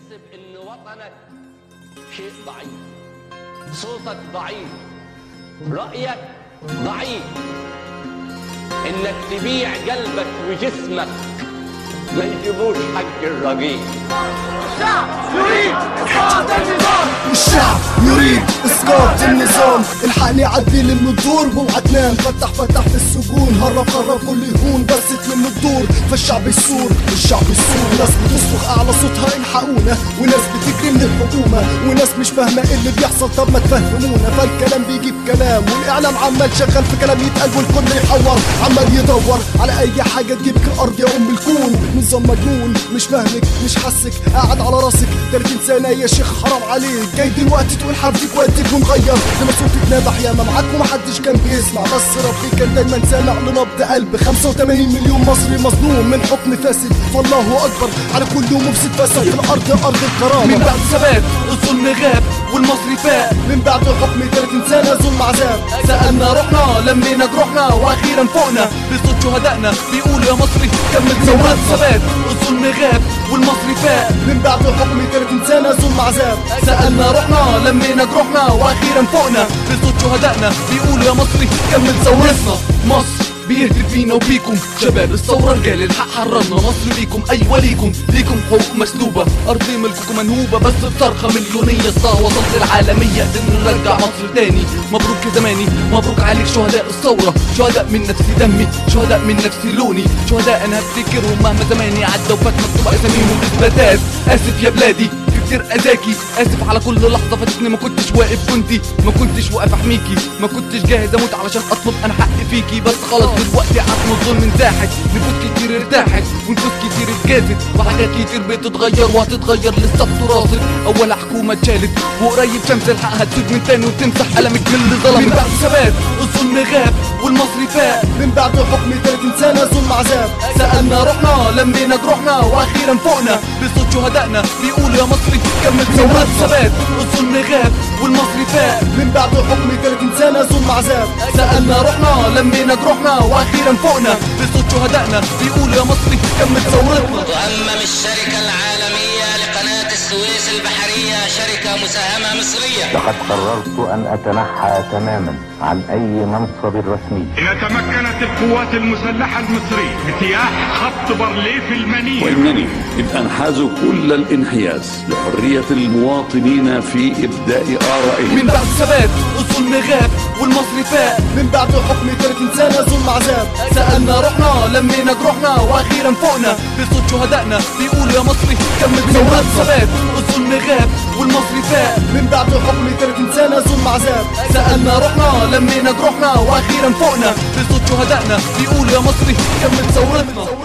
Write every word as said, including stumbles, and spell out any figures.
تحس بأن وطنك شيء ضعيف، صوتك ضعيف، رأيك ضعيف، إنك تبيع قلبك وجسمك ما يجيبوش حق الرقيق. الشعب يريد إسقاط النظام، الشعب يريد إسقاط النظام. الحقني عدل من الدور اوعى تنام، فتح فتح في السجون، هرب هرب كل يهون، بس تلم الدور فالشعب يسور. الشعب يسور، ناس بتصرخ أعلى صوتها الحقونا، وناس بتجري من الحكومة، وناس مش فاهمة إيه اللي بيحصل. طب ما تفهمونا، فالكلام بيجيب كلام، والإعلام عمال شغال في كلام يتقال، والكل يحور عمال يدور على أي حاجة تجيبك الأرض يا أم الكون. نظام مجنون مش فاهمك مش حاسك، قاعد على راسك تلاتين سنة يا شيخ حرام عليك. جاي دلوقتي تقول حرفك وقتك ونغير، لما صوتك نابح ياما معاك ومحدش كان بيسمع، بس ربي كان دايما سامع لنبض قلب خمسة وتمانين مليون مصري مظلوم من حكم فاسد. والله أكبر على كل يوم مفسد فاسد في الأرض أرض الكرامة. من بعد ثبات الظلم غاب والمصري فاق، من بعد حكم تلاتين سنة ظلم عذاب. سألنا رحنا لمينا جروحنا وأخيرا فوقنا بصوت شهدائنا بيقولوا يا مصري كمل ثورات. ثبات الظلم غاب والمصري فاق، من بعد حكم تلاتين سنة ظلم عذاب. سألنا رحنا لمينا جروحنا وأخيرا فوقنا بصوت شهدائنا بيقولوا يا مصري كمل ثورتنا. مصر بيهتف فينا وبيكم شباب الثورة رجال الحق، حررنا مصر بيكم أيوة ليكم ليكم حقوق مسلوبة، أرض ملككم منهوبة، بس بصرخة مليونية الصهوة وصلت العالمية قدرنا نرجع مصر تاني. مبروك يا زماني مبروك عليك شهداء الثورة، شهداء من نفس دمي، شهداء من نفس لوني، شهداء أنا هفتكرهم مهما زماني عدى وفات مكتوب أساميهم إثباتات. آسف يا بلادي كتير أذاكي، آسف على كل لحظة فاتتني ما كنتش واقف كنتي، ما كنتش واقف أحميكي، ما كنتش جاهز أموت علشان أطلب أنا حق فيكي. بس خلاص دلوقتي عصم الظلم انزاحت، نفوس كتير ارتاحت ونفوس كتير اتجازت، وحاجات كتير بتتغير وهتتغير لسه بتراصد. أول حكومة اتشالت وقريب شمس الحق هتسود من تاني وتمسح ألمك من اللي ظلم. من بعد ثبات الظلم غاب والمصري فاق، من بعد حكم تلاتين سنة ظلم عذاب. سألنا رحنا لمينا جروحنا وأخيرا فوقنا بصوت شهدائنا بيقولوا يا مصري كمل ثورات. ثبات الظلم غاب والمصري فاق، من بعد حكم تلاتين سنة ظلم عذاب. سألنا رحنا لمينا جروحنا وأخيرا فوقنا بصوت شهدائنا بيقولوا يا مصري كمل ثورتنا. تؤمم الشركة العالمية لقناة السويس البحرية شركة مساهمة مصرية. لقد قررت أن أتنحى تماما عن أي منصب رسمي. إذا تمكنت القوات المسلحة المصرية اجتياح خط بارليف المنيع، وإنني إذ أنحاز كل الانحياز لحرية المواطنين في إبداء آرائهم. من بعد ثبات الظلم غاب والمصري فاق، من بعد حكم تلاتين سنة ظلم عذاب. سألنا رحنا لمينا جروحنا وأخيرا فوقنا بصوت شهدائنا بيقولوا يا مصري كمل ثورات. ثبات الظلم غاب والمصري فاق، من بعد حكم تلاتين سنة ظلم عذاب. سألنا رحنا لمينا جروحنا وأخيرا فوقنا بصوت شهدائنا بيقولوا يا مصري كمل ثورتنا.